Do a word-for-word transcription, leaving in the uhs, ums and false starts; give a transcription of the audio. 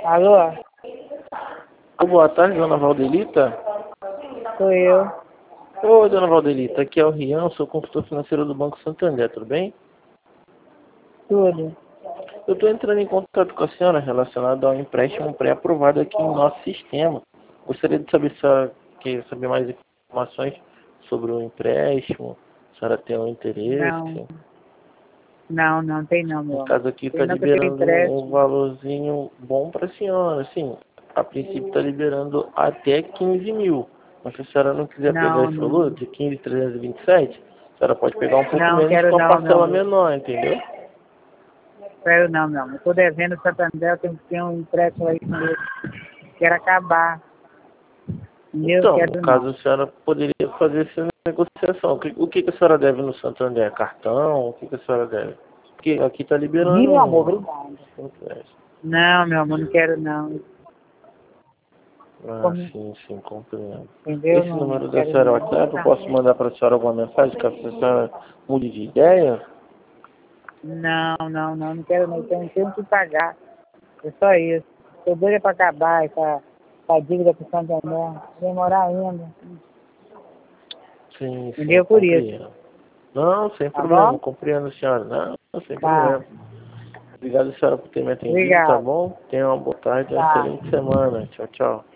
Alô? Boa tarde, dona Valdelita. Sou eu. Oi, dona Valdelita, aqui é o Rian, sou consultor financeiro do Banco Santander, tudo bem? Tudo. Eu estou entrando em contato com a senhora relacionado ao empréstimo pré-aprovado aqui em nosso sistema. Gostaria de saber se a senhora quer saber mais informações sobre o empréstimo, se a senhora tem um interesse. Não. Não, não tem não, meu No amor. caso aqui está Tem não que eu tenho liberando um empréstimo. valorzinho bom para a senhora, assim, a princípio está liberando até quinze mil. Mas se a senhora não quiser pegar Não, esse valor não. de quinze mil trezentos e vinte e sete, a senhora pode pegar um pouco Não, menos quero com a não, meu parcela amor. menor, entendeu? Quero não, meu amor. Estou devendo o Santander, eu tenho que ter um empréstimo aí com ele. Quero acabar. Entendeu? Então, no Quero caso, não. a senhora poderia fazer essa negociação. O que, o que que a senhora deve no Santander? Cartão? O que, que a senhora deve? Porque aqui está liberando Meu amor, um obrigada. um empréstimo. Não, meu amor, não quero não. Ah, Como- sim, sim, compreendo. Entendeu? Esse Não, não número da quero senhora é não. WhatsApp, eu Tá. posso mandar para a senhora alguma mensagem, caso a senhora mude de ideia? Não, não, não, não quero não. Eu tenho, tenho que pagar. É só isso. Estou doida para acabar essa, essa dívida com o Santander. Vai demorar ainda. Sim, sim, Entendeu? Por isso. compreendo. Não, sem Tá problema, bom? compreendo, senhora. Não, sem Tá. problema. Obrigado, senhora, por ter me atendido, tá Obrigado. bom? Tenha uma boa tarde e uma Tá. excelente semana. Tchau, tchau.